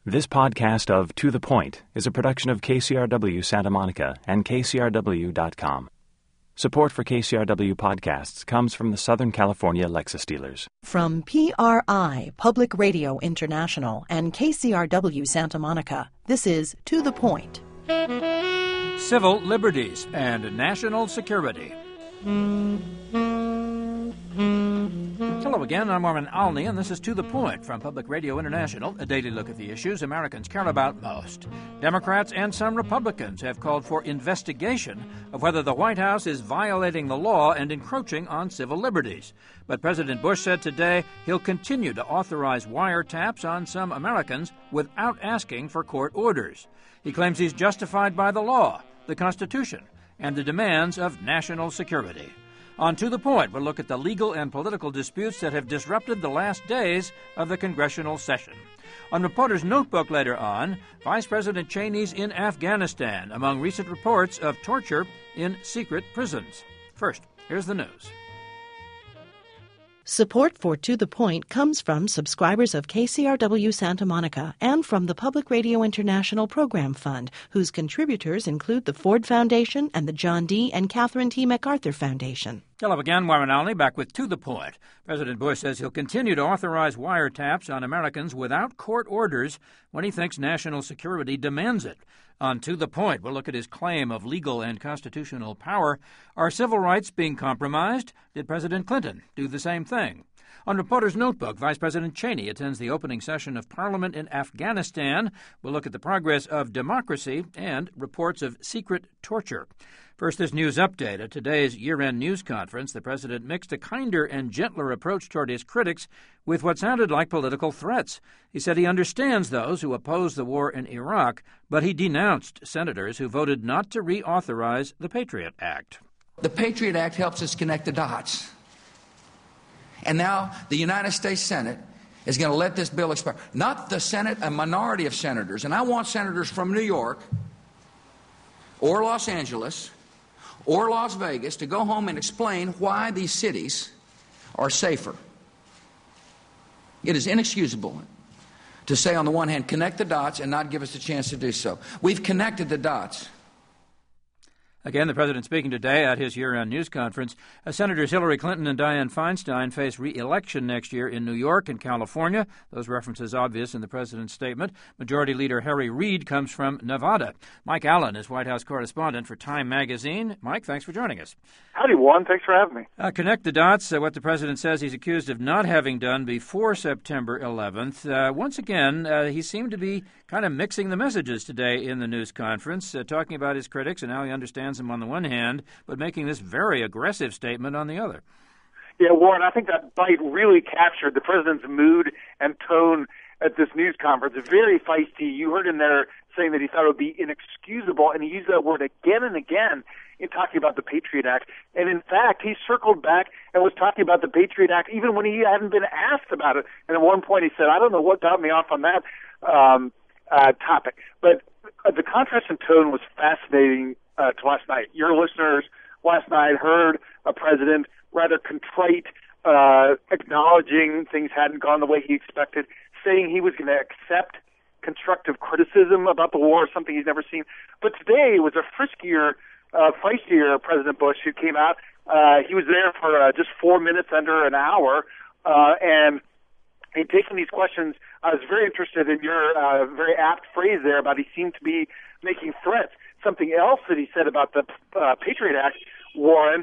This podcast of To the Point is a production of KCRW Santa Monica and KCRW.com. Support for KCRW podcasts comes from the Southern California Lexus dealers. From PRI, Public Radio International, and KCRW Santa Monica, this is To the Point. Civil liberties and national security. Hello again, I'm Armin Alney, and this is To the Point from Public Radio International, a daily look at the issues Americans care about most. Democrats and some Republicans have called for investigation of whether the White House is violating the law and encroaching on civil liberties. But President Bush said today he'll continue to authorize wiretaps on some Americans without asking for court orders. He claims he's justified by the law, the Constitution, and the demands of national security. On To the Point, we'll look at the legal and political disputes that have disrupted the last days of the congressional session. On Reporter's Notebook later on, Vice President Cheney's in Afghanistan among recent reports of torture in secret prisons. First, here's the news. Support for To the Point comes from subscribers of KCRW Santa Monica and from the Public Radio International Program Fund, whose contributors include the Ford Foundation and the John D. and Catherine T. MacArthur Foundation. Hello again, Warren Alney, back with To the Point. President Bush says he'll continue to authorize wiretaps on Americans without court orders when he thinks national security demands it. On To the Point, we'll look at his claim of legal and constitutional power. Are civil rights being compromised? Did President Clinton do the same thing? On Reporter's Notebook, Vice President Cheney attends the opening session of Parliament in Afghanistan. We'll look at the progress of democracy and reports of secret torture. First, this news update. At today's year-end news conference, the president mixed a kinder and gentler approach toward his critics with what sounded like political threats. He said he understands those who oppose the war in Iraq, but he denounced senators who voted not to reauthorize the Patriot Act. The Patriot Act helps us connect the dots. And now the United States Senate is going to let this bill expire. Not the Senate, a minority of senators. And I want senators from New York or Los Angeles or Las Vegas to go home and explain why these cities are safer. It is inexcusable to say, on the one hand, connect the dots and not give us a chance to do so. We've connected the dots. Again, the president speaking today at his year-end news conference. Senators Hillary Clinton and Dianne Feinstein face re-election next year in New York and California. Those references obvious in the president's statement. Majority Leader Harry Reid comes from Nevada. Mike Allen is White House correspondent for Time magazine. Mike, thanks for joining us. Howdy, Warren. Thanks for having me. Connect the dots, what the president says he's accused of not having done before September 11th. Once again, he seemed to be kind of mixing the messages today in the news conference, talking about his critics and how he understands them on the one hand, but making this very aggressive statement on the other. Yeah, Warren, I think that bite really captured the president's mood and tone at this news conference. Very feisty. You heard him there saying that he thought it would be inexcusable, and he used that word again and again in talking about the Patriot Act. And in fact, he circled back and was talking about the Patriot Act even when he hadn't been asked about it. And at one point he said, I don't know what got me off on that topic. But the contrast in tone was fascinating to last night. Your listeners last night heard a president rather contrite, acknowledging things hadn't gone the way he expected, saying he was going to accept constructive criticism about the war, something he's never seen. But today was a friskier, feistier President Bush who came out. He was there for just 4 minutes, under an hour, and in taking these questions, I was very interested in your very apt phrase there about he seemed to be making threats. Something else that he said about the Patriot Act, Warren,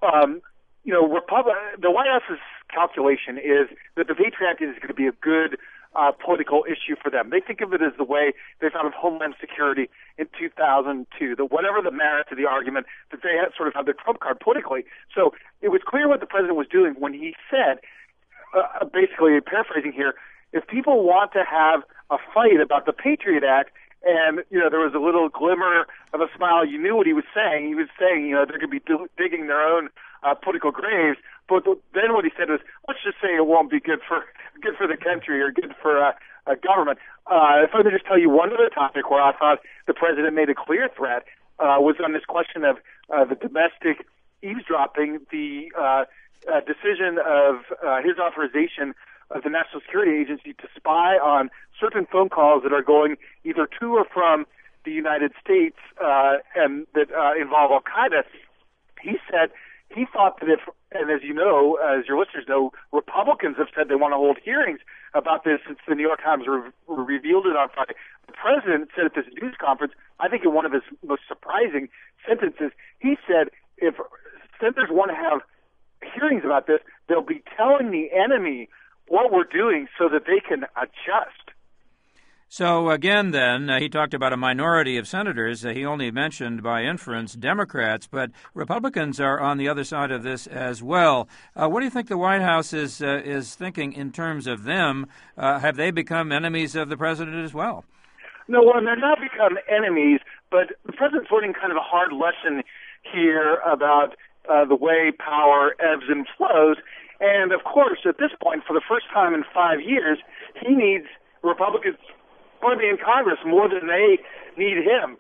the White House's calculation is that the Patriot Act is going to be a good political issue for them. They think of it as the way they thought of Homeland Security in 2002, that whatever the merits of the argument, that they had sort of had their trump card politically. So it was clear what the president was doing when he said, basically paraphrasing here, if people want to have a fight about the Patriot Act, and, there was a little glimmer of a smile, you knew what he was saying. He was saying, they're going to be digging their own political graves. But then what he said was, let's just say it won't be good for the country or good for government. If I could just tell you one other topic where I thought the president made a clear threat was on this question of the domestic eavesdropping, the decision of his authorization of the National Security Agency to spy on certain phone calls that are going either to or from the United States and that involve Al-Qaeda. He said he thought that if, and as you know, as your listeners know, Republicans have said they want to hold hearings about this since the New York Times revealed it on Friday. The president said at this news conference, I think in one of his most surprising sentences, he said if senators want to have hearings about this, they'll be telling the enemy what we're doing so that they can adjust. So again, then, he talked about a minority of senators. He only mentioned, by inference, Democrats, but Republicans are on the other side of this as well. What do you think the White House is thinking in terms of them? Have they become enemies of the president as well? No, well, they're not become enemies, but the president's learning kind of a hard lesson here about the way power ebbs and flows. And, of course, at this point, for the first time in 5 years, he needs Republicans going to be in Congress more than they need him.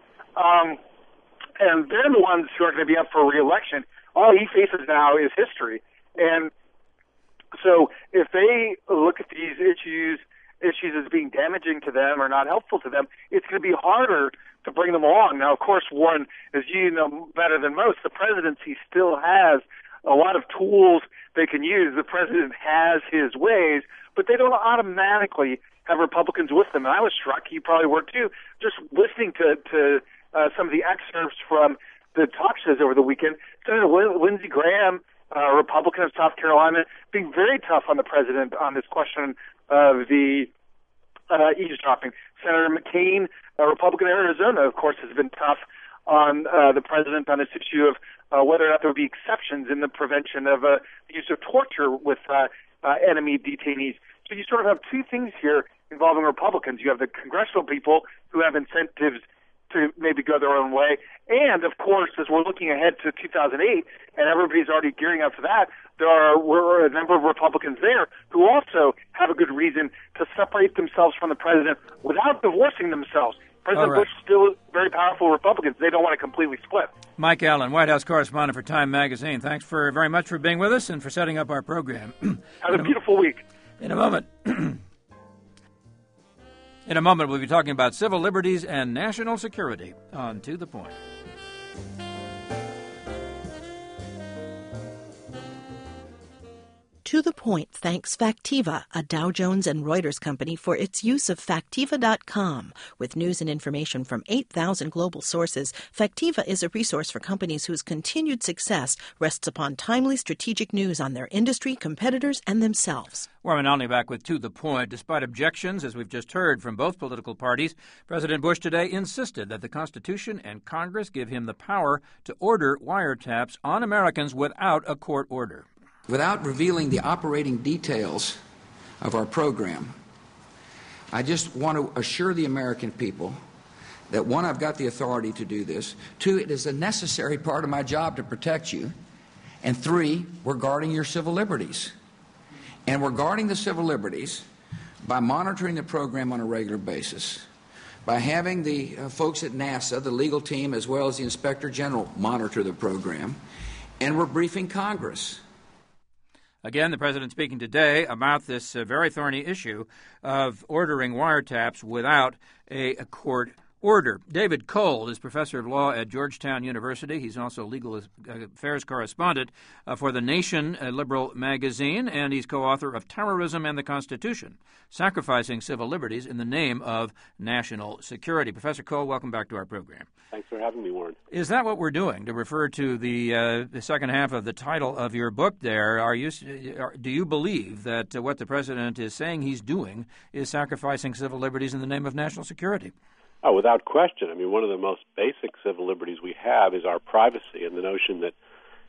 And they're the ones who are going to be up for re-election. All he faces now is history. And so if they look at these issues as being damaging to them or not helpful to them, it's going to be harder to bring them along. Now, of course, Warren, as you know better than most, the presidency still has a lot of tools they can use. The president has his ways, but they don't automatically have Republicans with them. And I was struck, you probably were too, just listening to some of the excerpts from the talk shows over the weekend. Senator Lindsey Graham, Republican of South Carolina, being very tough on the president on this question of the eavesdropping. Senator McCain, a Republican of Arizona, of course, has been tough on the president on this issue of whether or not there would be exceptions in the prevention of the use of torture with enemy detainees. So you sort of have two things here involving Republicans. You have the congressional people who have incentives to maybe go their own way. And, of course, as we're looking ahead to 2008, and everybody's already gearing up for that, were a number of Republicans there who also have a good reason to separate themselves from the president without divorcing themselves. President Bush is still very powerful Republicans. They don't want to completely split. Mike Allen, White House correspondent for Time Magazine. Thanks very much for being with us and for setting up our program. Have a beautiful week. In a moment, we'll be talking about civil liberties and national security on To the Point. To the Point thanks Factiva, a Dow Jones and Reuters company, for its use of Factiva.com. With news and information from 8,000 global sources, Factiva is a resource for companies whose continued success rests upon timely strategic news on their industry, competitors, and themselves. Warren Olney back with To the Point. Despite objections, as we've just heard, from both political parties, President Bush today insisted that the Constitution and Congress give him the power to order wiretaps on Americans without a court order. Without revealing the operating details of our program, I just want to assure the American people that, one, I've got the authority to do this, two, it is a necessary part of my job to protect you, and three, we're guarding your civil liberties. And we're guarding the civil liberties by monitoring the program on a regular basis, by having the folks at NASA, the legal team, as well as the Inspector General, monitor the program, and we're briefing Congress. Again, the president speaking today about this very thorny issue of ordering wiretaps without a court order. David Cole is professor of law at Georgetown University. He's also legal affairs correspondent for The Nation, a liberal magazine, and he's co-author of Terrorism and the Constitution, Sacrificing Civil Liberties in the Name of National Security. Professor Cole, welcome back to our program. Thanks for having me, Warren. Is that what we're doing, to refer to the second half of the title of your book there? Do you believe that what the president is saying he's doing is sacrificing civil liberties in the name of national security? Oh, without question. I mean, one of the most basic civil liberties we have is our privacy, and the notion that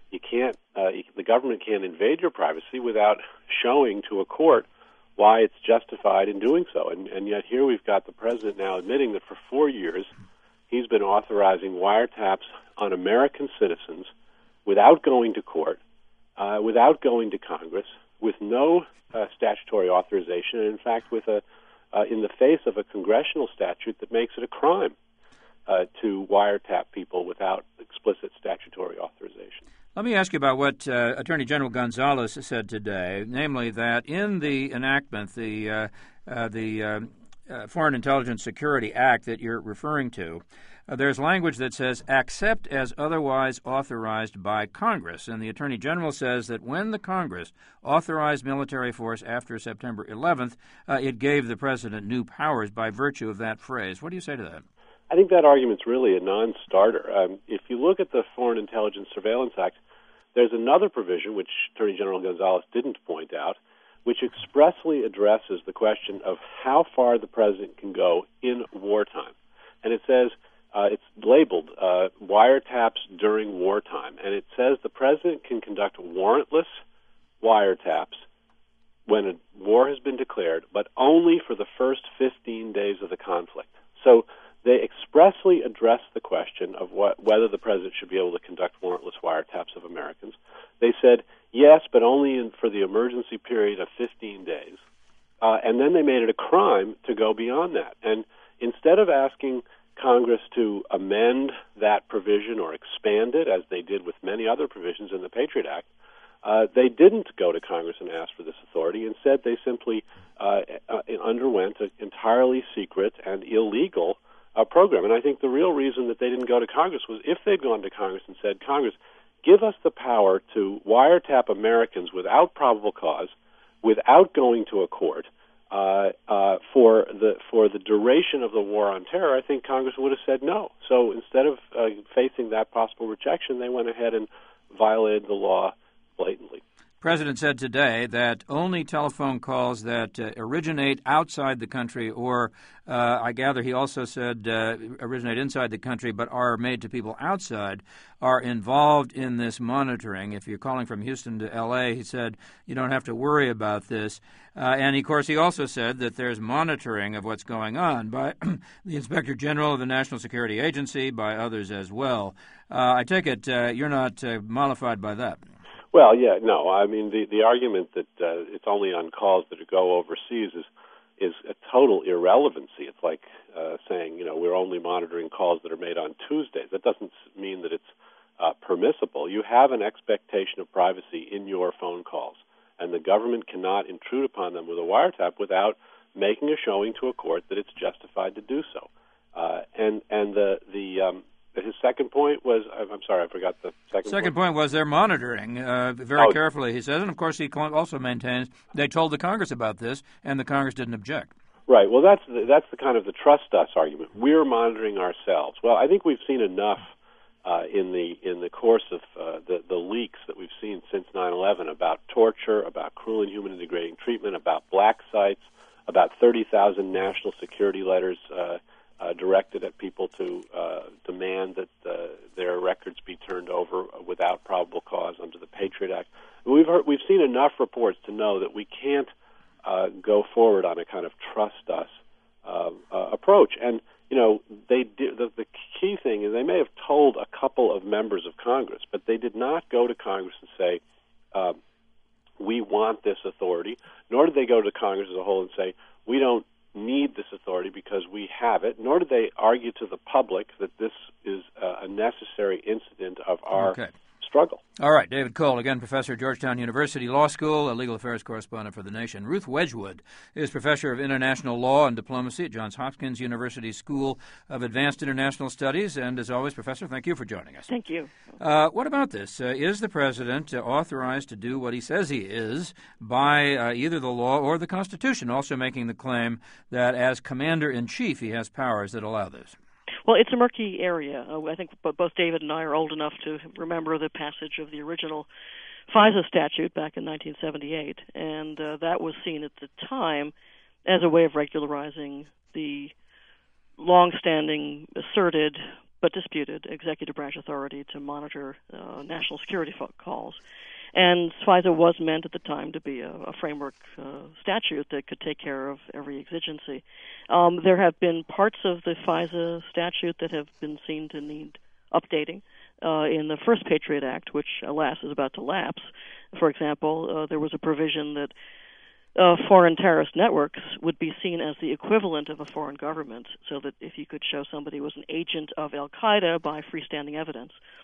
the government can't invade your privacy without showing to a court why it's justified in doing so. And yet here we've got the president now admitting that for 4 years he's been authorizing wiretaps on American citizens without going to court, without going to Congress, with no statutory authorization, and in fact with in the face of a congressional statute that makes it a crime to wiretap people without explicit statutory authorization. Let me ask you about what Attorney General Gonzales said today, namely that in the enactment, the Foreign Intelligence Security Act that you're referring to, there's language that says, except as otherwise authorized by Congress. And the Attorney General says that when the Congress authorized military force after September 11th, it gave the President new powers by virtue of that phrase. What do you say to that? I think that argument's really a non-starter. If you look at the Foreign Intelligence Surveillance Act, there's another provision, which Attorney General Gonzales didn't point out, which expressly addresses the question of how far the President can go in wartime. And it says, it's labeled wiretaps during wartime, and it says the President can conduct warrantless wiretaps when a war has been declared, but only for the first 15 days of the conflict. So they expressly address the question of whether the President should be able to conduct warrantless wiretaps of Americans. They said, yes, but only for the emergency period of 15 days. And then they made it a crime to go beyond that. And instead of asking Congress to amend that provision or expand it, as they did with many other provisions in the Patriot Act, they didn't go to Congress and ask for this authority. Instead, they simply underwent an entirely secret and illegal program. And I think the real reason that they didn't go to Congress was if they'd gone to Congress and said, Congress, give us the power to wiretap Americans without probable cause, without going to a court, for the duration of the war on terror, I think Congress would have said no. So instead of facing that possible rejection, they went ahead and violated the law blatantly. The President said today that only telephone calls that originate outside the country, or I gather he also said originate inside the country but are made to people outside, are involved in this monitoring. If you're calling from Houston to L.A., he said you don't have to worry about this. And, of course, he also said that there's monitoring of what's going on by the Inspector General of the National Security Agency, by others as well. I take it you're not mollified by that. Well, yeah, no. I mean, the argument that it's only on calls that go overseas is a total irrelevancy. It's like saying, we're only monitoring calls that are made on Tuesdays. That doesn't mean that it's permissible. You have an expectation of privacy in your phone calls, and the government cannot intrude upon them with a wiretap without making a showing to a court that it's justified to do so. His second point was, I'm sorry, I forgot the second point. Second point was they're monitoring very carefully, he says. And, of course, he also maintains they told the Congress about this, and the Congress didn't object. Right. Well, that's the kind of the trust us argument. We're monitoring ourselves. Well, I think we've seen enough in the course of the leaks that we've seen since 9/11 about torture, about cruel, inhuman, and degrading treatment, about black sites, about 30,000 national security letters directed at people to demand that their records be turned over without probable cause under the Patriot Act. We've seen enough reports to know that we can't go forward on a kind of trust us approach. And they did, the key thing is they may have told a couple of members of Congress, but they did not go to Congress and say we want this authority. Nor did they go to Congress as a whole and say we don't need this authority because we have it, nor did they argue to the public that this is a necessary incident of our struggle. All right, David Cole, again, professor at Georgetown University Law School, a legal affairs correspondent for The Nation. Ruth Wedgwood is professor of international law and diplomacy at Johns Hopkins University School of Advanced International Studies. And as always, Professor, thank you for joining us. Thank you. What about this? Is the President authorized to do what he says he is by either the law or the Constitution, also making the claim that as Commander-in-Chief he has powers that allow this? Well, it's a murky area. I think both David and I are old enough to remember the passage of the original FISA statute back in 1978, and that was seen at the time as a way of regularizing the long-standing, asserted, but disputed executive branch authority to monitor national security calls. And FISA was meant at the time to be a framework statute that could take care of every exigency. There have been parts of the FISA statute that have been seen to need updating. In the first Patriot Act, which, alas, is about to lapse, for example, there was a provision that foreign terrorist networks would be seen as the equivalent of a foreign government, so that if you could show somebody was an agent of al-Qaeda by freestanding evidence,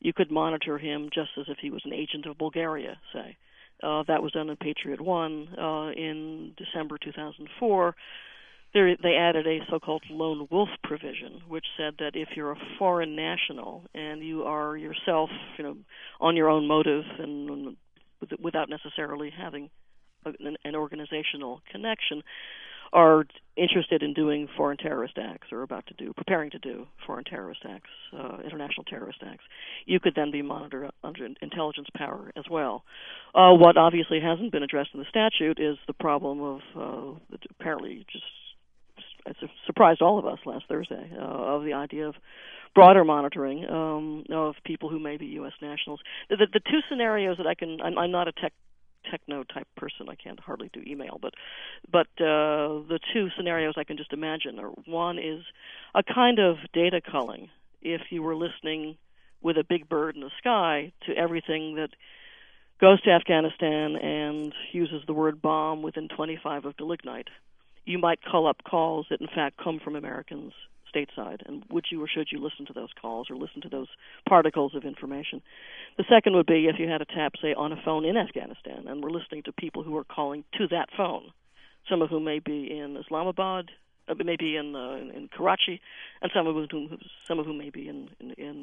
you could monitor him just as if he was an agent of Bulgaria, say. That was done in Patriot 1 in December 2004. They added a so-called lone wolf provision, which said that if you're a foreign national and you are yourself, on your own motive and without necessarily having an organizational connection, are interested in doing foreign terrorist acts or preparing to do foreign terrorist acts, international terrorist acts, you could then be monitored under intelligence power as well. What obviously hasn't been addressed in the statute is the problem of apparently it surprised all of us last Thursday, of the idea of broader monitoring of people who may be U.S. nationals. The two scenarios that I'm not a techno type person. I can't hardly do email, but the two scenarios I can just imagine are, one is a kind of data culling. If you were listening with a big bird in the sky to everything that goes to Afghanistan and uses the word bomb within 25 of Delignite, you might call up calls that in fact come from Americans stateside, and would you or should you listen to those calls or listen to those particles of information? The second would be if you had a tap, say, on a phone in Afghanistan, and we're listening to people who are calling to that phone, some of whom may be in Islamabad, maybe in Karachi, and some of whom may be in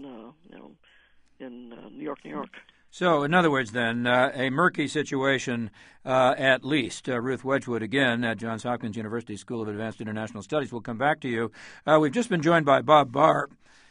New York. So, in other words, then, a murky situation at least. Ruth Wedgwood, again, at Johns Hopkins University School of Advanced International Studies. We'll come back to you. We've just been joined by Bob Barr.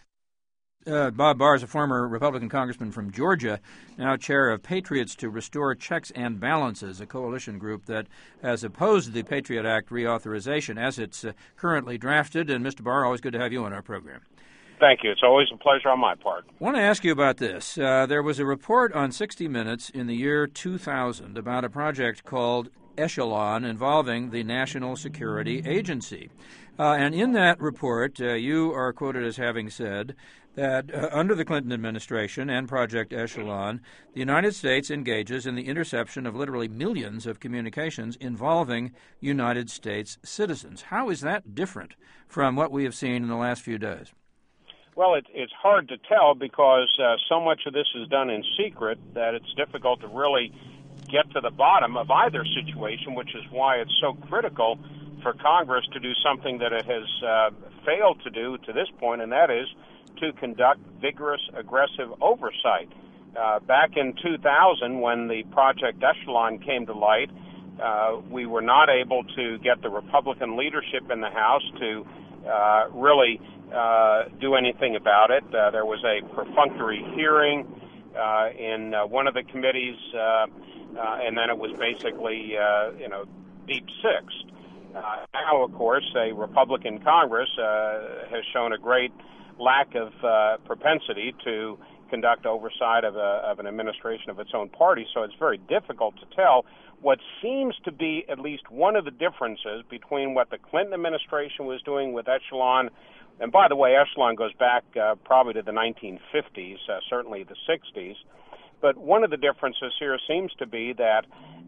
Bob Barr is a former Republican congressman from Georgia, now chair of Patriots to Restore Checks and Balances, a coalition group that has opposed the Patriot Act reauthorization as it's currently drafted. And, Mr. Barr, always good to have you on our program. Thank you. It's always a pleasure on my part. I want to ask you about this. There was a report on 60 Minutes in the year 2000 about a project called Echelon involving the National Security Agency. And in that report, you are quoted as having said that under the Clinton administration and Project Echelon, the United States engages in the interception of literally millions of communications involving United States citizens. How is that different from what we have seen in the last few days? Well, it's hard to tell because so much of this is done in secret that it's difficult to really get to the bottom of either situation, which is why it's so critical for Congress to do something that it has failed to do to this point, and that is to conduct vigorous, aggressive oversight. Back in 2000, when the Project Echelon came to light, we were not able to get the Republican leadership in the House to really do anything about it. There was a perfunctory hearing in one of the committees, and then it was basically, deep sixed. Now, of course, a Republican Congress has shown a great lack of propensity to conduct oversight of an administration of its own party, so it's very difficult to tell. What seems to be at least one of the differences between what the Clinton administration was doing with Echelon, and by the way, Echelon goes back probably to the 1950s, certainly the 60s, but one of the differences here seems to be that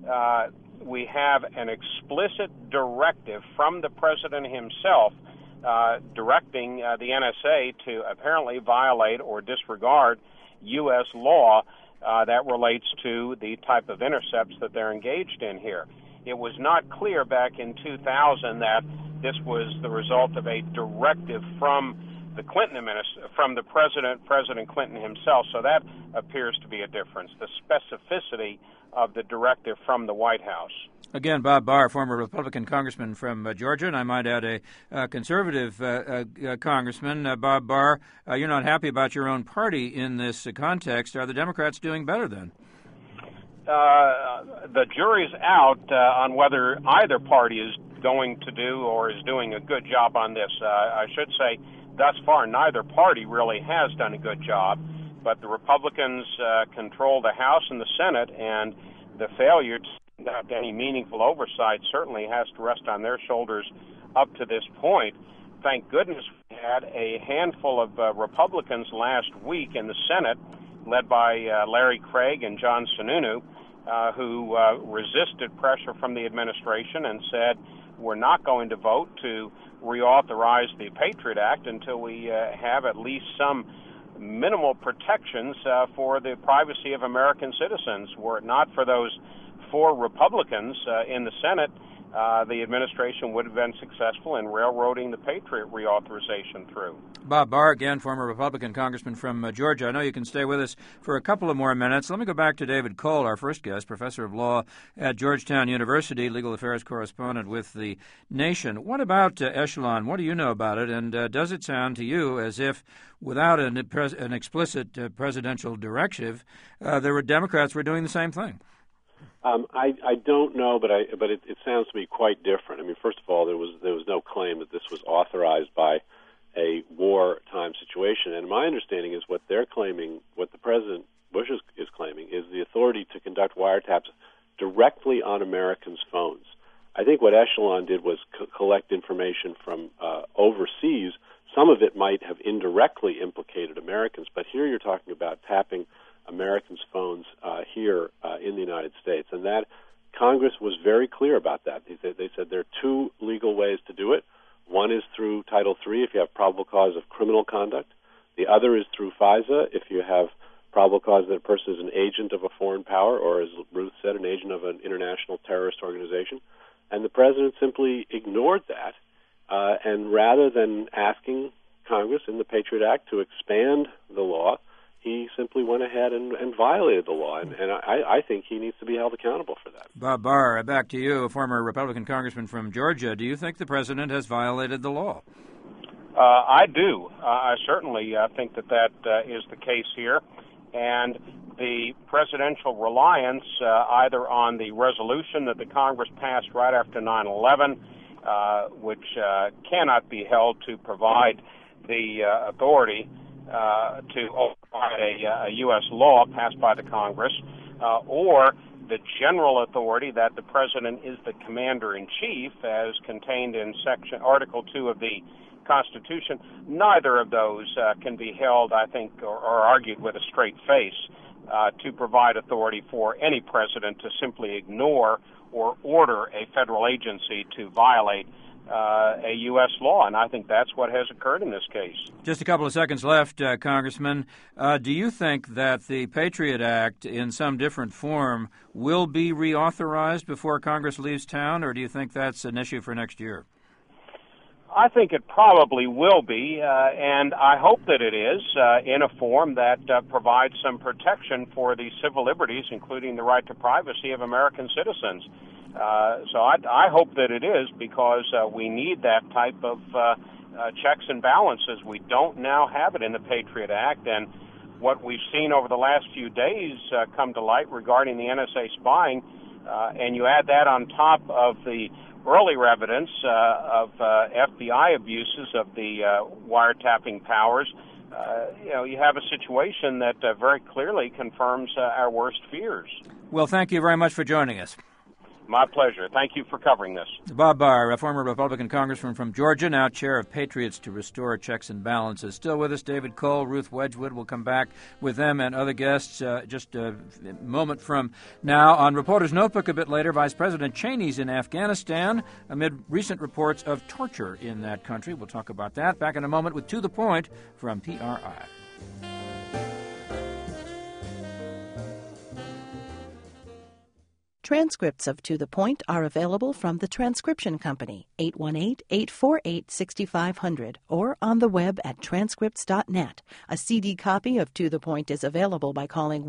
we have an explicit directive from the president himself directing the NSA to apparently violate or disregard U.S. law that relates to the type of intercepts that they're engaged in here. It was not clear back in 2000 that this was the result of a directive from the from the President Clinton himself. So that appears to be a difference, the specificity of the directive from the White House. Again, Bob Barr, former Republican congressman from Georgia, and I might add a conservative congressman. Bob Barr, you're not happy about your own party in this context. Are the Democrats doing better then? The jury's out on whether either party is going to do or is doing a good job on this. I should say, thus far, neither party really has done a good job, but the Republicans control the House and the Senate, and the failure to conduct any meaningful oversight certainly has to rest on their shoulders up to this point. Thank goodness we had a handful of Republicans last week in the Senate, led by Larry Craig and John Sununu, who resisted pressure from the administration and said, we're not going to vote to reauthorize the Patriot Act until we have at least some minimal protections for the privacy of American citizens. Were it not for those 4 Republicans in the Senate, the administration would have been successful in railroading the Patriot reauthorization through. Bob Barr, again, former Republican congressman from Georgia. I know you can stay with us for a couple of more minutes. Let me go back to David Cole, our first guest, professor of law at Georgetown University, legal affairs correspondent with The Nation. What about Echelon? What do you know about it? And does it sound to you as if, without an explicit presidential directive, Democrats were doing the same thing? I don't know, but it sounds to me quite different. I mean, first of all, there was no claim that this was authorized by a wartime situation, and my understanding is what they're claiming, what the President Bush is claiming, is the authority to conduct wiretaps directly on Americans' phones. I think what Echelon did was collect information from overseas. Some of it might have indirectly implicated Americans, but here you're talking about tapping Americans' phones here in the United States, and that Congress was very clear about that. They said there are 2 legal ways to do it. One is through Title III if you have probable cause of criminal conduct. The other is through FISA if you have probable cause that a person is an agent of a foreign power or, as Ruth said, an agent of an international terrorist organization. And the President simply ignored that, and rather than asking Congress in the Patriot Act to expand the law, he simply went ahead and violated the law, and I think he needs to be held accountable for that. Bob Barr, back to you, a former Republican congressman from Georgia. Do you think the President has violated the law? I do. I certainly think that is the case here, and the presidential reliance either on the resolution that the Congress passed right after 9/11, which cannot be held to provide the authority to override a U.S. law passed by the Congress, or the general authority that the President is the Commander-in-Chief, as contained in Article 2 of the Constitution. Neither of those can be held, I think, or argued with a straight face to provide authority for any president to simply ignore or order a federal agency to violate a U.S. law, and I think that's what has occurred in this case. Just a couple of seconds left, Congressman. Do you think that the Patriot Act, in some different form, will be reauthorized before Congress leaves town, or do you think that's an issue for next year? I think it probably will be, and I hope that it is in a form that provides some protection for the civil liberties, including the right to privacy of American citizens. So I hope that it is, because we need that type of checks and balances. We don't now have it in the Patriot Act, and what we've seen over the last few days come to light regarding the NSA spying, and you add that on top of the earlier evidence of FBI abuses of the wiretapping powers, you have a situation that very clearly confirms our worst fears. Well, thank you very much for joining us. My pleasure. Thank you for covering this. Bob Barr, a former Republican congressman from Georgia, now chair of Patriots to Restore Checks and Balances. Still with us, David Cole, Ruth Wedgwood. We'll come back with them and other guests just a moment from now. On Reporter's Notebook a bit later, Vice President Cheney's in Afghanistan amid recent reports of torture in that country. We'll talk about that. Back in a moment with To the Point from PRI. Transcripts of To the Point are available from the Transcription Company, 818-848-6500, or on the web at transcripts.net. A CD copy of To the Point is available by calling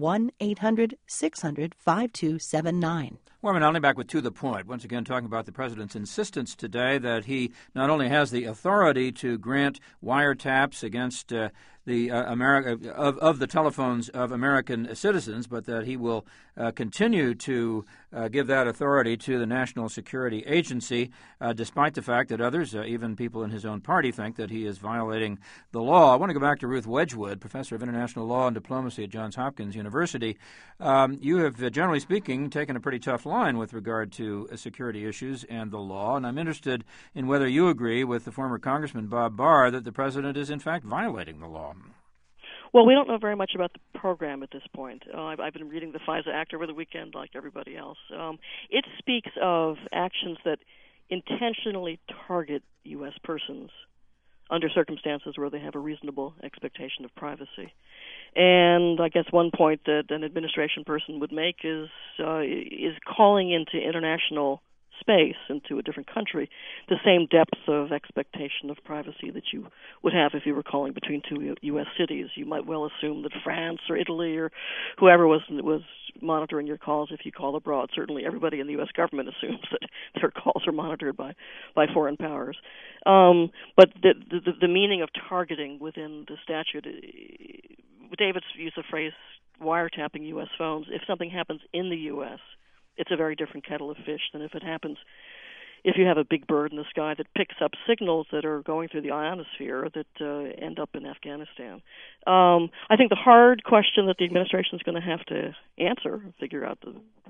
1-800-600-5279. Warman Alney back with To the Point, once again talking about the President's insistence today that he not only has the authority to grant wiretaps against the the telephones of American citizens, but that he will continue to give that authority to the National Security Agency, despite the fact that others, even people in his own party, think that he is violating the law. I want to go back to Ruth Wedgwood, professor of international law and diplomacy at Johns Hopkins University. You have, generally speaking, taken a pretty tough line with regard to security issues and the law, and I'm interested in whether you agree with the former Congressman Bob Barr that the President is, in fact, violating the law. Well, we don't know very much about the program at this point. I've been reading the FISA Act over the weekend like everybody else. It speaks of actions that intentionally target U.S. persons under circumstances where they have a reasonable expectation of privacy. And I guess one point that an administration person would make is calling into international space, into a different country, the same depth of expectation of privacy that you would have if you were calling between two U.S. cities. You might well assume that France or Italy or whoever was monitoring your calls if you call abroad. Certainly everybody in the U.S. government assumes that their calls are monitored by foreign powers. But the meaning of targeting within the statute, David's used the phrase wiretapping U.S. phones. If something happens in the U.S., it's a very different kettle of fish than if it happens if you have a big bird in the sky that picks up signals that are going through the ionosphere that end up in Afghanistan. I think the hard question that the administration is going to have to answer, figure out,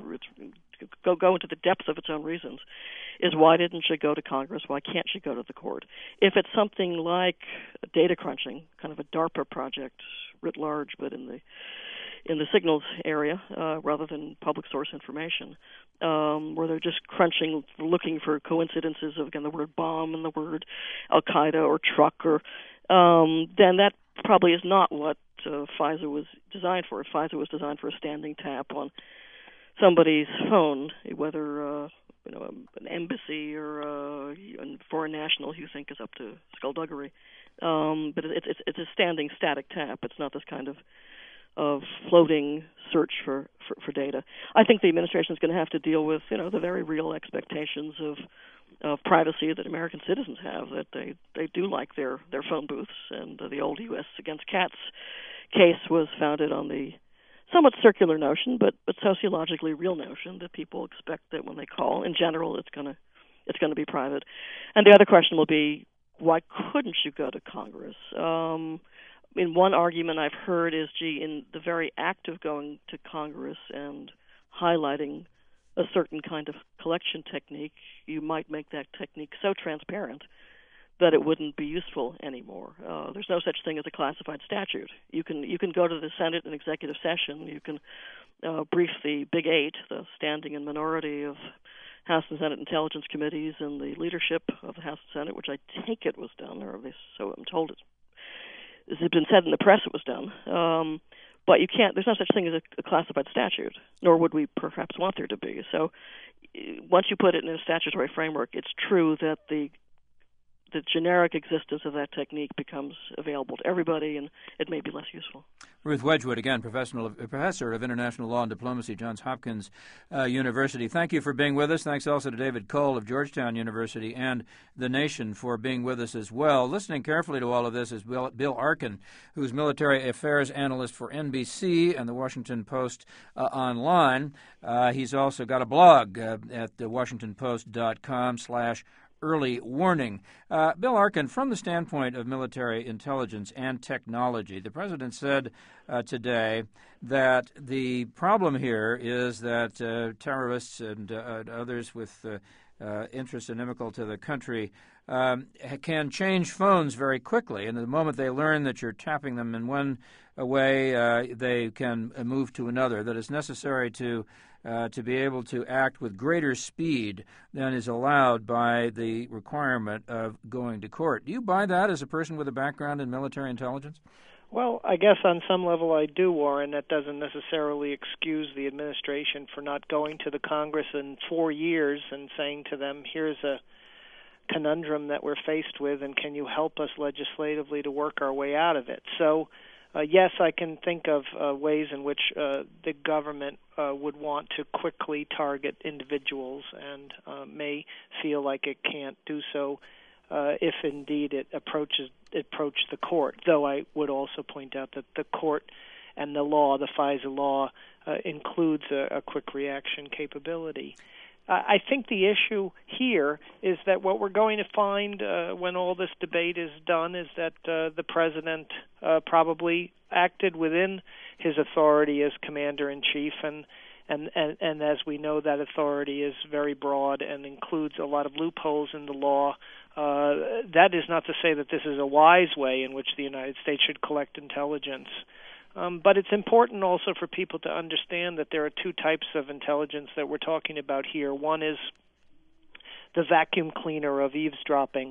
go into the depths of its own reasons, is why didn't you go to Congress? Why can't you go to the court? If it's something like data crunching, kind of a DARPA project writ large, but in the signals area rather than public source information, where they're just crunching, looking for coincidences of, again, the word bomb and the word Al-Qaeda or truck, or then that probably is not what FISA was designed for. FISA was designed for a standing tap on somebody's phone, whether an embassy or a foreign national who you think is up to skullduggery. But it's a standing static tap. It's not this kind of floating search for data. I think the administration is going to have to deal with, the very real expectations of privacy that American citizens have, that they do like their phone booths. And the old U.S. against Cats case was founded on the somewhat circular notion, but sociologically real notion that people expect that when they call, in general, it's going to be private. And the other question will be, why couldn't you go to Congress? One argument I've heard is, in the very act of going to Congress and highlighting a certain kind of collection technique, you might make that technique so transparent that it wouldn't be useful anymore. There's no such thing as a classified statute. You can go to the Senate in executive session. You can brief the Big Eight, the standing and minority of House and Senate Intelligence Committees, and the leadership of the House and Senate, which I take it was done, or at least so I'm told it has been said in the press it was done. But you can't. There's no such thing as a classified statute, nor would we perhaps want there to be. So once you put it in a statutory framework, it's true that the generic existence of that technique becomes available to everybody, and it may be less useful. Ruth Wedgwood, again, professor of international law and diplomacy, Johns Hopkins University. Thank you for being with us. Thanks also to David Cole of Georgetown University and The Nation for being with us as well. Listening carefully to all of this is Bill Arkin, who's military affairs analyst for NBC and the Washington Post online. He's also got a blog at washingtonpost.com/early warning. Bill Arkin, from the standpoint of military intelligence and technology, the president said today that the problem here is that terrorists and others with interests inimical to the country can change phones very quickly, and the moment they learn that you're tapping them in one way, they can move to another, that it's necessary to be able to act with greater speed than is allowed by the requirement of going to court. Do you buy that as a person with a background in military intelligence? Well, I guess on some level I do, Warren. That doesn't necessarily excuse the administration for not going to the Congress in 4 years and saying to them, here's a conundrum that we're faced with, and can you help us legislatively to work our way out of it? So, yes, I can think of ways in which the government would want to quickly target individuals and may feel like it can't do so if indeed it approached the court. Though I would also point out that the court and the law, the FISA law, includes a quick reaction capability. I think the issue here is that what we're going to find when all this debate is done is that the president probably acted within his authority as commander-in-chief, and as we know, that authority is very broad and includes a lot of loopholes in the law. That is not to say that this is a wise way in which the United States should collect intelligence. But it's important also for people to understand that there are two types of intelligence that we're talking about here. One is the vacuum cleaner of eavesdropping,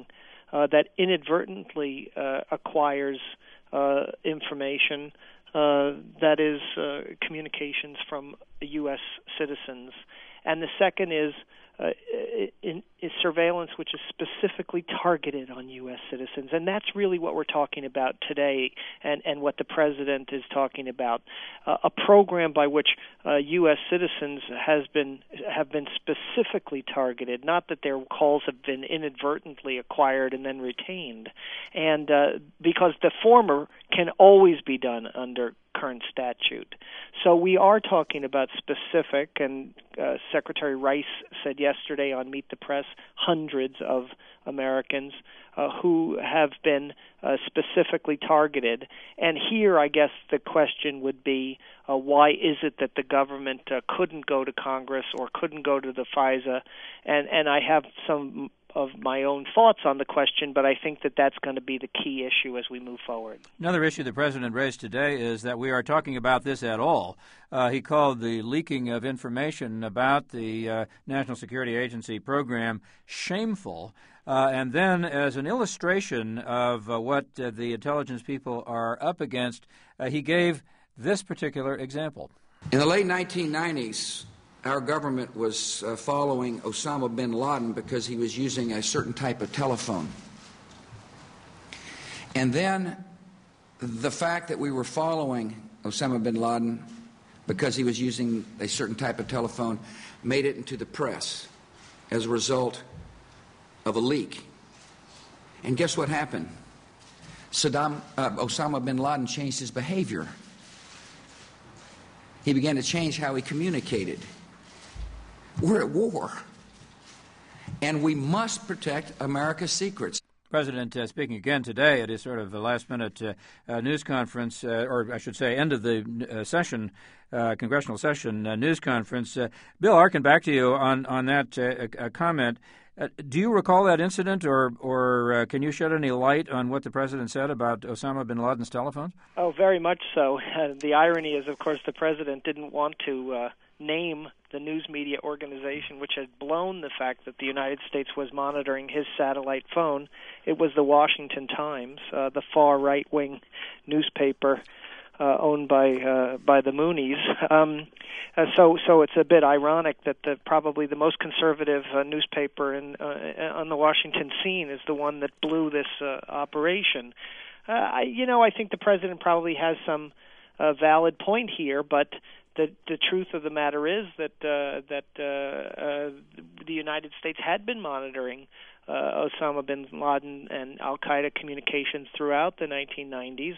that inadvertently acquires information that is communications from U.S. citizens. And the second is surveillance which is specifically targeted on U.S. citizens. And that's really what we're talking about today and what the President is talking about, a program by which U.S. citizens have been specifically targeted, not that their calls have been inadvertently acquired and then retained. And because the former can always be done under current statute. So we are talking about specific, and Secretary Rice said yesterday on Meet the Press, hundreds of Americans who have been specifically targeted. And here, I guess, the question would be, why is it that the government couldn't go to Congress or couldn't go to the FISA? And I have some of my own thoughts on the question, but I think that that's going to be the key issue as we move forward. Another issue the President raised today is that we are talking about this at all. He called the leaking of information about the National Security Agency program shameful. And then, as an illustration of what the intelligence people are up against, he gave this particular example. In the late 1990s, our government was following Osama bin Laden because he was using a certain type of telephone. And then the fact that we were following Osama bin Laden because he was using a certain type of telephone made it into the press as a result of a leak. And guess what happened? Osama bin Laden changed his behavior. He began to change how he communicated. We're at war, and we must protect America's secrets. President speaking again today at his sort of last-minute news conference, or I should say end of the session, congressional session news conference. Bill Arkin, back to you on that comment. Do you recall that incident, or can you shed any light on what the President said about Osama bin Laden's telephones? Oh, very much so. The irony is, of course, the President didn't want to name the news media organization which had blown the fact that the United States was monitoring his satellite phone. It was the Washington Times, the far right-wing newspaper owned by the Moonies. So it's a bit ironic that probably the most conservative newspaper on the Washington scene is the one that blew this operation. I think the President probably has some valid point here, but the truth of the matter is that the United States had been monitoring Osama bin Laden and al-Qaeda communications throughout the 1990s,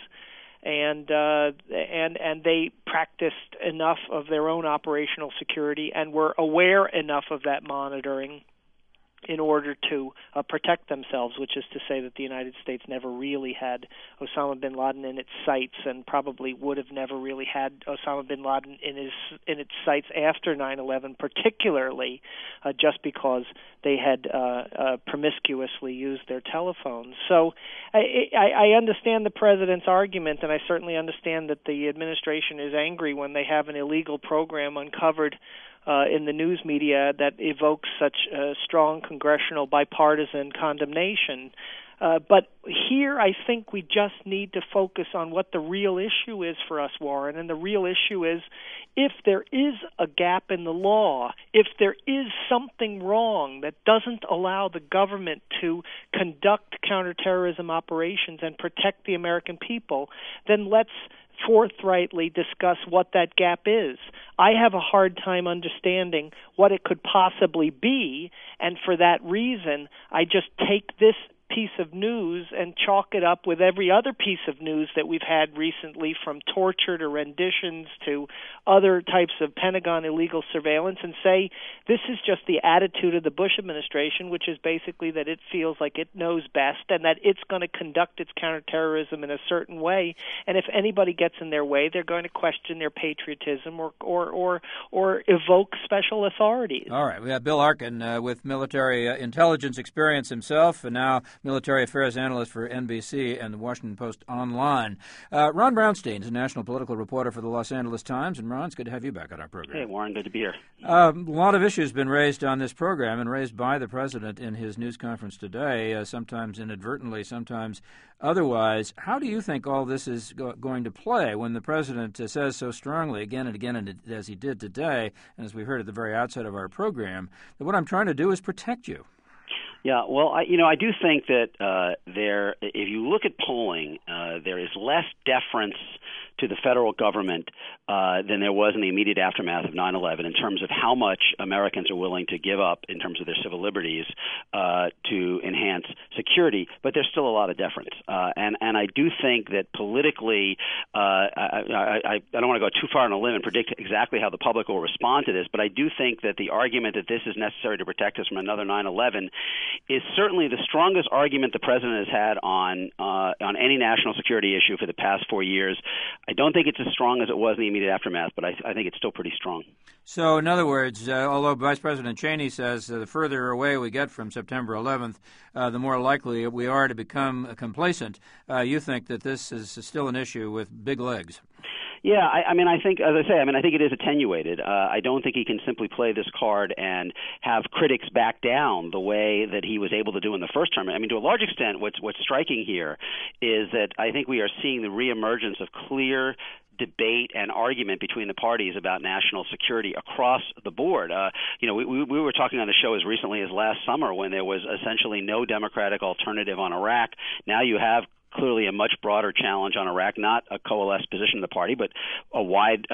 and they practiced enough of their own operational security and were aware enough of that monitoring in order to protect themselves, which is to say that the United States never really had Osama bin Laden in its sights, and probably would have never really had Osama bin Laden in its sights after 9/11, particularly just because they had promiscuously used their telephones. So I understand the President's argument, and I certainly understand that the administration is angry when they have an illegal program uncovered in the news media that evokes such strong congressional bipartisan condemnation. But here I think we just need to focus on what the real issue is for us, Warren, and the real issue is if there is a gap in the law, if there is something wrong that doesn't allow the government to conduct counterterrorism operations and protect the American people, then let's forthrightly discuss what that gap is. I have a hard time understanding what it could possibly be, and for that reason, I just take this piece of news and chalk it up with every other piece of news that we've had recently, from torture to renditions to other types of Pentagon illegal surveillance, and say this is just the attitude of the Bush administration, which is basically that it feels like it knows best and that it's going to conduct its counterterrorism in a certain way, and if anybody gets in their way, they're going to question their patriotism or evoke special authorities. All right, we have Bill Arkin with military intelligence experience himself, and now military affairs analyst for NBC and the Washington Post Online. Ron Brownstein is a national political reporter for the Los Angeles Times. And Ron, it's good to have you back on our program. Hey, Warren, good to be here. A lot of issues have been raised on this program and raised by the president in his news conference today, sometimes inadvertently, sometimes otherwise. How do you think all this is going to play when the president says so strongly again and again, and as he did today, and as we heard at the very outset of our program, that what I'm trying to do is protect you? Yeah, well, I do think that if you look at polling, there is less deference to the federal government than there was in the immediate aftermath of 9/11 in terms of how much Americans are willing to give up in terms of their civil liberties to enhance security. But there's still a lot of deference, and I do think that politically, I don't want to go too far on a limb and predict exactly how the public will respond to this, but I do think that the argument that this is necessary to protect us from another 9/11 is certainly the strongest argument the president has had on any national security issue for the past 4 years. I don't think it's as strong as it was in the immediate aftermath, but I think it's still pretty strong. So, in other words, although Vice President Cheney says the further away we get from September 11th, the more likely we are to become complacent, you think that this is still an issue with big legs? Yeah, I think, as I say, I think it is attenuated. I don't think he can simply play this card and have critics back down the way that he was able to do in the first term. I mean, to a large extent, what's striking here is that I think we are seeing the reemergence of clear debate and argument between the parties about national security across the board. We were talking on the show as recently as last summer when there was essentially no Democratic alternative on Iraq. Now you have clearly a much broader challenge on Iraq, not a coalesced position of the party, but a wide,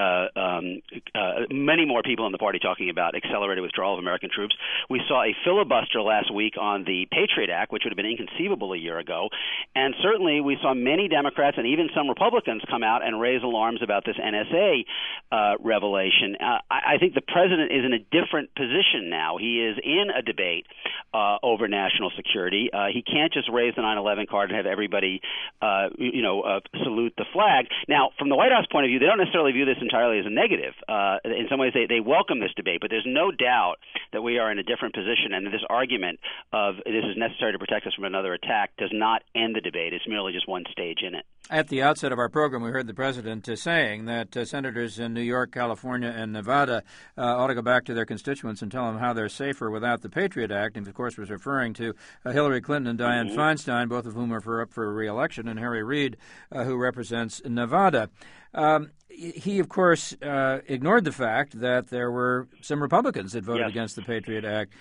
many more people in the party talking about accelerated withdrawal of American troops. We saw a filibuster last week on the Patriot Act, which would have been inconceivable a year ago. And certainly we saw many Democrats and even some Republicans come out and raise alarms about this NSA revelation. I think the president is in a different position now. He is in a debate over national security. He can't just raise the 9/11 card and have everybody salute the flag. Now, from the White House point of view, they don't necessarily view this entirely as a negative. In some ways, they welcome this debate, but there's no doubt that we are in a different position, and this argument of this is necessary to protect us from another attack does not end the debate. It's merely just one stage in it. At the outset of our program, we heard the president saying that senators in New York, California, and Nevada ought to go back to their constituents and tell them how they're safer without the Patriot Act, and of course was referring to Hillary Clinton and Dianne Feinstein, both of whom are up for re-election, and Harry Reid, who represents Nevada. He, of course, ignored the fact that there were some Republicans that voted against the Patriot Act.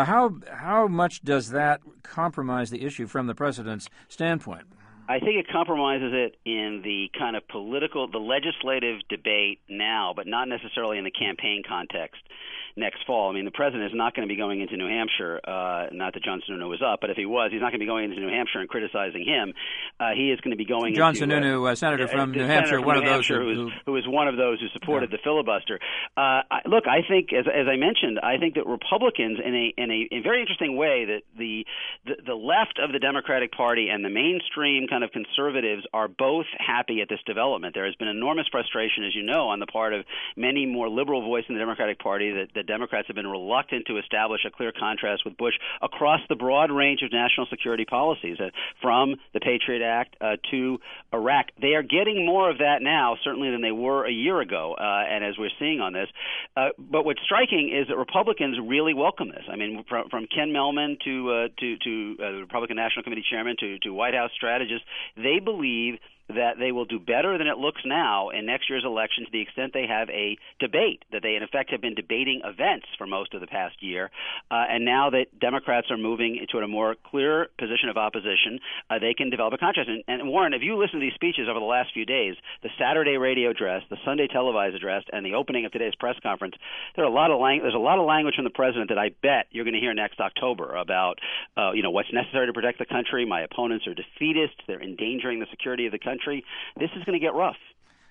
How much does that compromise the issue from the president's standpoint? I think it compromises it in the kind of the legislative debate now, but not necessarily in the campaign context next fall. I mean, the president is not going to be going into New Hampshire, not that John Sununu was up, but if he was, he's not going to be going into New Hampshire and criticizing him. He is going to be going John Sununu, senator from New Hampshire, one of those who is one of those who supported the filibuster. Look, I think, as I mentioned, I think that Republicans, in a very interesting way, that the left of the Democratic Party and the mainstream kind of conservatives are both happy at this development. There has been enormous frustration, as you know, on the part of many more liberal voices in the Democratic Party that the Democrats have been reluctant to establish a clear contrast with Bush across the broad range of national security policies, from the Patriot Act to Iraq. They are getting more of that now, certainly, than they were a year ago, and as we're seeing on this. But what's striking is that Republicans really welcome this. I mean, from Ken Mehlman to the Republican National Committee chairman to White House strategists, they believe that they will do better than it looks now in next year's election to the extent they have a debate, that they in effect have been debating events for most of the past year. And now that Democrats are moving into a more clear position of opposition, they can develop a contrast. And Warren, if you listen to these speeches over the last few days, the Saturday radio address, the Sunday televised address, and the opening of today's press conference, there's a lot of language from the president that I bet you're going to hear next October about what's necessary to protect the country. My opponents are defeatists. They're endangering the security of the country. This is going to get rough.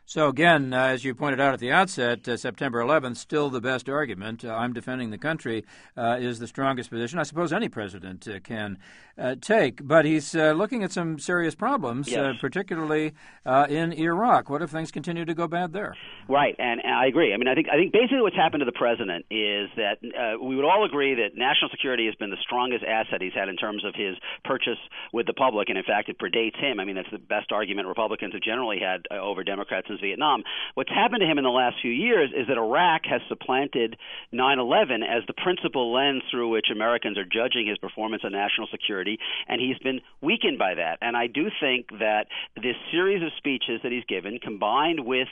So again, as you pointed out at the outset, September 11th, still the best argument. I'm defending the country is the strongest position I suppose any president can take. But he's looking at some serious problems, yes. Particularly in Iraq. What if things continue to go bad there? Right, and I agree. I mean, I think basically what's happened to the president is that we would all agree that national security has been the strongest asset he's had in terms of his purchase with the public, and in fact, it predates him. I mean, that's the best argument Republicans have generally had over Democrats since Vietnam. What's happened to him in the last few years is that Iraq has supplanted 9/11 as the principal lens through which Americans are judging his performance on national security, and he's been weakened by that. And I do think that this series of speeches that he's given, combined with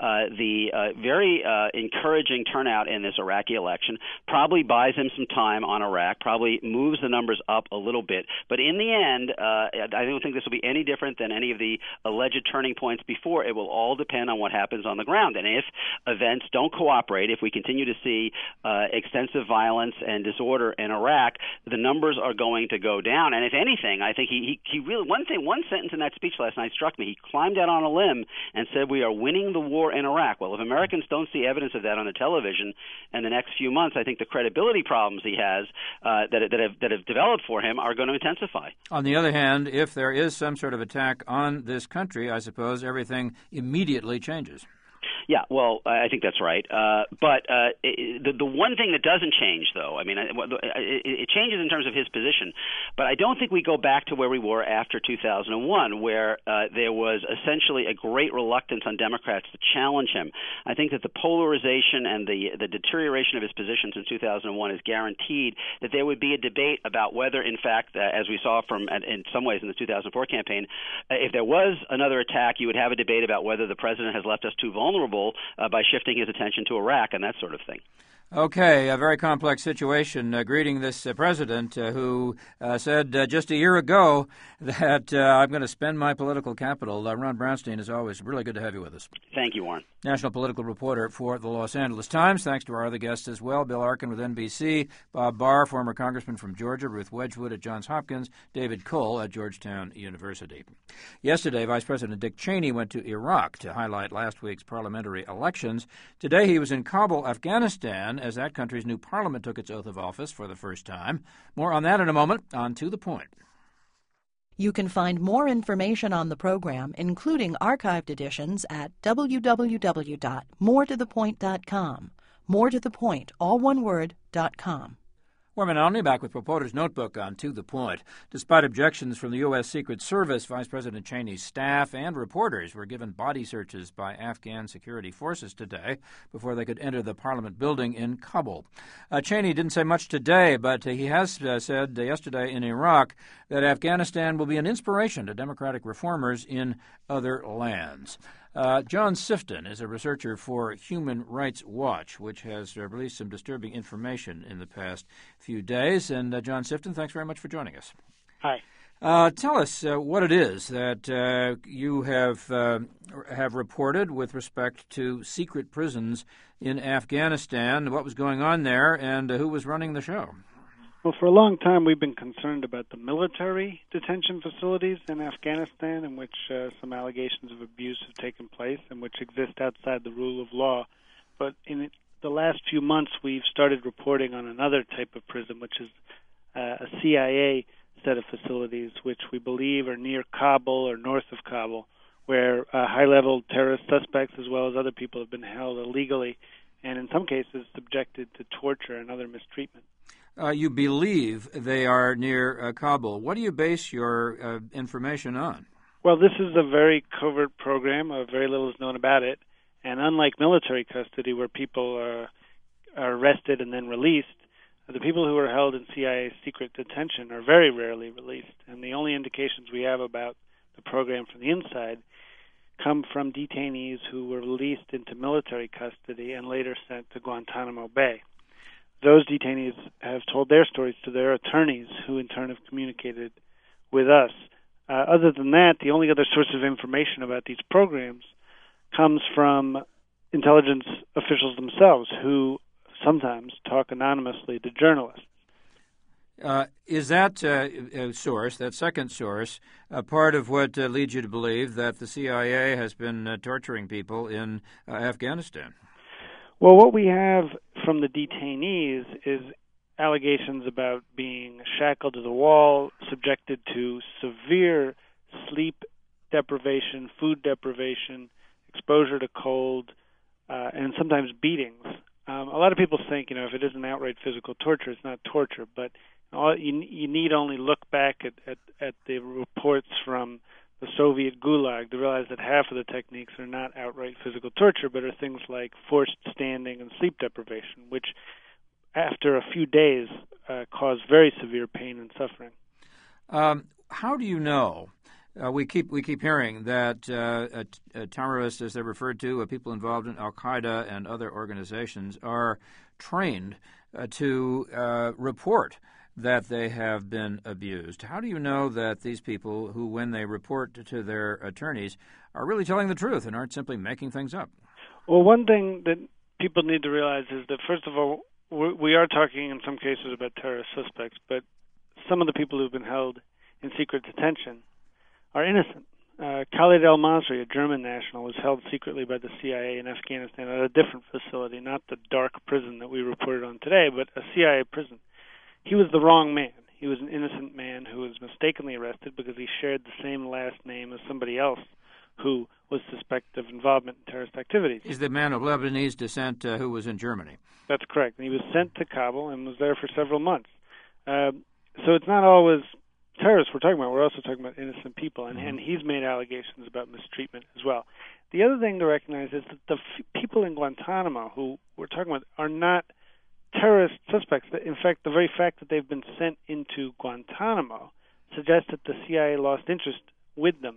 the very encouraging turnout in this Iraqi election, probably buys him some time on Iraq, probably moves the numbers up a little bit. But in the end, I don't think this will be any different than any of the alleged turning points before. It will all depend on what happens on the ground. And if events don't cooperate, if we continue to see extensive violence and disorder in Iraq, the numbers are going to go down. And if anything, I think he really, one sentence in that speech last night struck me. He climbed out on a limb and said, "We are winning the war in Iraq." Well, if Americans don't see evidence of that on the television in the next few months, I think the credibility problems he has that have developed for him are going to intensify. On the other hand, if there is some sort of attack on this country, I suppose everything immediately changes. Yeah, well, I think that's right. But the one thing that doesn't change, though, I mean, it changes in terms of his position, but I don't think we go back to where we were after 2001, where there was essentially a great reluctance on Democrats to challenge him. I think that the polarization and the deterioration of his position since 2001 is guaranteed that there would be a debate about whether, in fact, as we saw in some ways in the 2004 campaign, if there was another attack, you would have a debate about whether the president has left us too vulnerable by shifting his attention to Iraq and that sort of thing. Okay, a very complex situation. Greeting this president who said just a year ago that I'm going to spend my political capital. Ron Brownstein, as always, really good to have you with us. Thank you, Warren. National political reporter for the Los Angeles Times. Thanks to our other guests as well. Bill Arkin with NBC, Bob Barr, former congressman from Georgia, Ruth Wedgwood at Johns Hopkins, David Cole at Georgetown University. Yesterday, Vice President Dick Cheney went to Iraq to highlight last week's parliamentary elections. Today, he was in Kabul, Afghanistan, as that country's new parliament took its oath of office for the first time. More on that in a moment on To the Point. You can find more information on the program, including archived editions, at www.moretothepoint.com. More to the Point, all one word, .com. Warman Alney back with Reporter's Notebook on To the Point. Despite objections from the U.S. Secret Service, Vice President Cheney's staff and reporters were given body searches by Afghan security forces today before they could enter the Parliament building in Kabul. Cheney didn't say much today, but he has said yesterday in Iraq that Afghanistan will be an inspiration to democratic reformers in other lands. John Sifton is a researcher for Human Rights Watch, which has released some disturbing information in the past few days. And John Sifton, thanks very much for joining us. Hi. Tell us what it is that you have reported with respect to secret prisons in Afghanistan, what was going on there, and who was running the show. Well, for a long time, we've been concerned about the military detention facilities in Afghanistan in which some allegations of abuse have taken place and which exist outside the rule of law. But in the last few months, we've started reporting on another type of prison, which is a CIA set of facilities, which we believe are near Kabul or north of Kabul, where high-level terrorist suspects as well as other people have been held illegally and in some cases subjected to torture and other mistreatment. You believe they are near Kabul. What do you base your information on? Well, this is a very covert program. Very little is known about it. And unlike military custody, where people are arrested and then released, the people who are held in CIA secret detention are very rarely released. And the only indications we have about the program from the inside come from detainees who were released into military custody and later sent to Guantanamo Bay. Those detainees have told their stories to their attorneys, who in turn have communicated with us. Other than that, the only other source of information about these programs comes from intelligence officials themselves, who sometimes talk anonymously to journalists. Is that source, that second source, part of what leads you to believe that the CIA has been torturing people in Afghanistan? Well, what we have from the detainees is allegations about being shackled to the wall, subjected to severe sleep deprivation, food deprivation, exposure to cold, and sometimes beatings. A lot of people think, if it isn't outright physical torture, it's not torture. But you need only look back at the reports from the Soviet Gulag to realize that half of the techniques are not outright physical torture, but are things like forced standing and sleep deprivation, which after a few days cause very severe pain and suffering. How do you know? We keep hearing that terrorists, as they're referred to, people involved in Al-Qaeda and other organizations, are trained to report that they have been abused. How do you know that these people who, when they report to their attorneys, are really telling the truth and aren't simply making things up? Well, one thing that people need to realize is that, first of all, we are talking in some cases about terrorist suspects, but some of the people who've been held in secret detention are innocent. Khalid al-Masri, a German national, was held secretly by the CIA in Afghanistan at a different facility, not the dark prison that we reported on today, but a CIA prison. He was the wrong man. He was an innocent man who was mistakenly arrested because he shared the same last name as somebody else who was suspected of involvement in terrorist activities. He's the man of Lebanese descent who was in Germany. That's correct. And he was sent to Kabul and was there for several months. So it's not always terrorists we're talking about. We're also talking about innocent people, and he's made allegations about mistreatment as well. The other thing to recognize is that the people in Guantanamo who we're talking about are not terrorist suspects. In fact, the very fact that they've been sent into Guantanamo suggests that the CIA lost interest with them,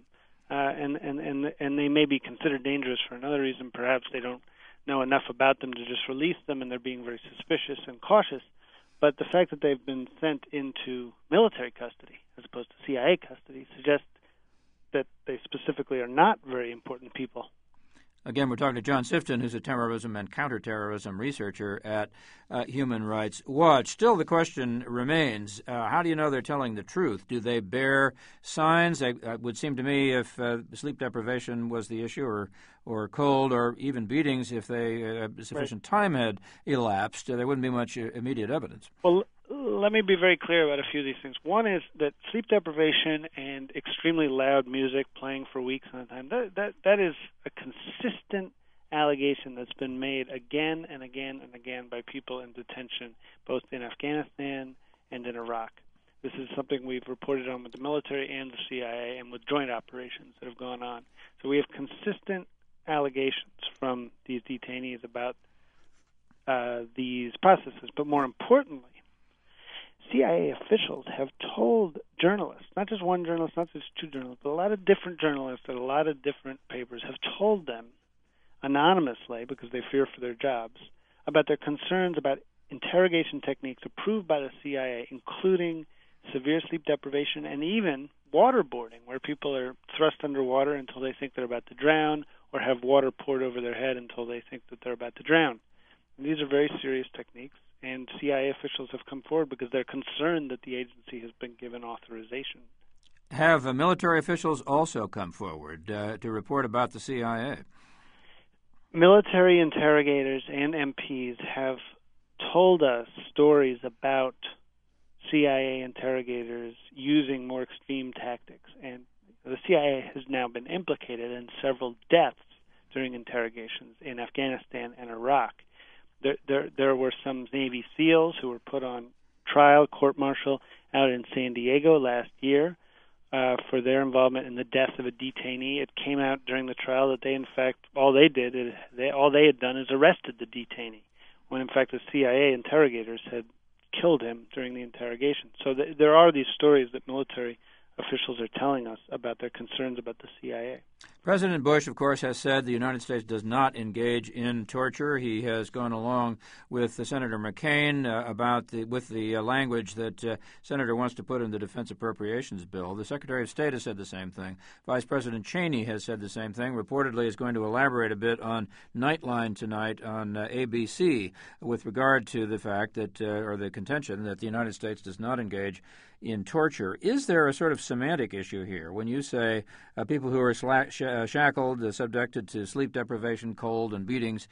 and they may be considered dangerous for another reason. Perhaps they don't know enough about them to just release them, and they're being very suspicious and cautious. But the fact that they've been sent into military custody as opposed to CIA custody suggests that they specifically are not very important people. Again, we're talking to John Sifton, who's a terrorism and counterterrorism researcher at Human Rights Watch. Still, the question remains, how do you know they're telling the truth? Do they bear signs? It would seem to me if sleep deprivation was the issue, or cold, or even beatings, if sufficient time had elapsed, there wouldn't be much immediate evidence. Well, let me be very clear about a few of these things. One is that sleep deprivation and extremely loud music playing for weeks at a time, that is a consistent allegation that's been made again and again and again by people in detention, both in Afghanistan and in Iraq. This is something we've reported on with the military and the CIA and with joint operations that have gone on. So we have consistent allegations from these detainees about these processes. But more importantly, CIA officials have told journalists, not just one journalist, not just two journalists, but a lot of different journalists at a lot of different papers have told them anonymously, because they fear for their jobs, about their concerns about interrogation techniques approved by the CIA, including severe sleep deprivation and even waterboarding, where people are thrust underwater until they think they're about to drown, or have water poured over their head until they think that they're about to drown. And these are very serious techniques, and CIA officials have come forward because they're concerned that the agency has been given authorization. Have military officials also come forward to report about the CIA? Military interrogators and MPs have told us stories about CIA interrogators using more extreme tactics, and the CIA has now been implicated in several deaths during interrogations in Afghanistan and Iraq. There were some Navy SEALs who were put on trial, court-martial, out in San Diego last year for their involvement in the death of a detainee. It came out during the trial that they, in fact, all they had done is arrested the detainee, when in fact the CIA interrogators had killed him during the interrogation. So there are these stories that military officials are telling us about their concerns about the CIA. President Bush, of course, has said the United States does not engage in torture. He has gone along with Senator McCain with the language that Senator wants to put in the Defense Appropriations Bill. The Secretary of State has said the same thing. Vice President Cheney has said the same thing. Reportedly is going to elaborate a bit on Nightline tonight on ABC with regard to the fact that, or the contention that the United States does not engage in torture. Is there a sort of semantic issue here when you say people who are shackled, subjected to sleep deprivation, cold, and beatings?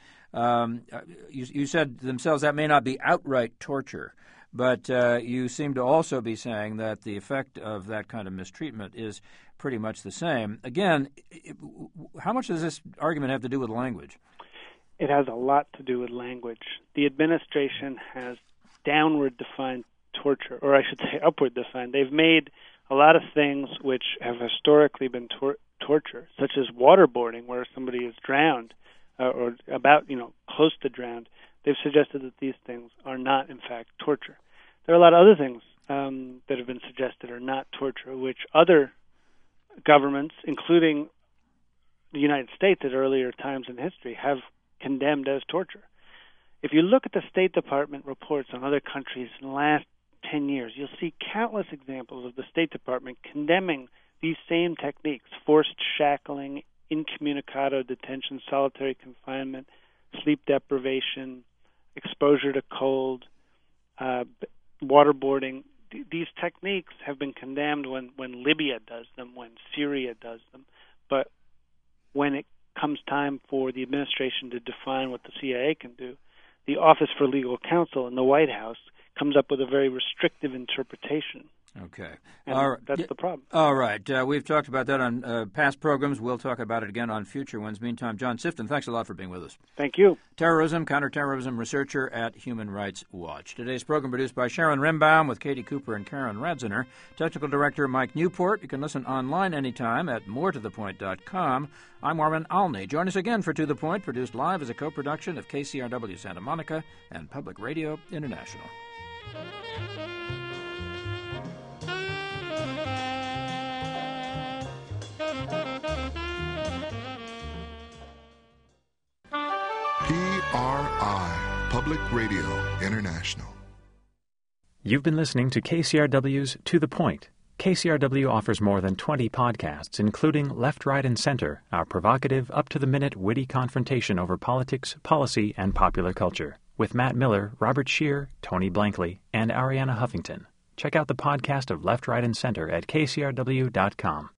You said themselves that may not be outright torture, but you seem to also be saying that the effect of that kind of mistreatment is pretty much the same. Again, how much does this argument have to do with language? It has a lot to do with language. The administration has downward defined torture, or I should say upward defined. They've made a lot of things which have historically been torture, such as waterboarding, where somebody is drowned or about, close to drowned. They've suggested that these things are not, in fact, torture. There are a lot of other things that have been suggested are not torture, which other governments, including the United States at earlier times in history, have condemned as torture. If you look at the State Department reports on other countries in the last 10 years, you'll see countless examples of the State Department condemning these same techniques: forced shackling, incommunicado detention, solitary confinement, sleep deprivation, exposure to cold, waterboarding. These techniques have been condemned when Libya does them, when Syria does them. But when it comes time for the administration to define what the CIA can do, the Office for Legal Counsel in the White House comes up with a very restrictive interpretation. Okay. And that's the problem. All right. We've talked about that on past programs. We'll talk about it again on future ones. Meantime, John Sifton, thanks a lot for being with us. Thank you. Counterterrorism researcher at Human Rights Watch. Today's program produced by Sharon Rimbaum with Katie Cooper and Karen Radziner. Technical director Mike Newport. You can listen online anytime at moretothepoint.com. I'm Marvin Alney. Join us again for To The Point, produced live as a co-production of KCRW Santa Monica and Public Radio International. PRI, Public Radio International. You've been listening to KCRW's To The Point. KCRW offers more than 20 podcasts, including Left, Right, and Center, our provocative, up-to-the-minute, witty confrontation over politics, policy, and popular culture, with Matt Miller, Robert Scheer, Tony Blankley, and Ariana Huffington. Check out the podcast of Left, Right, and Center at kcrw.com.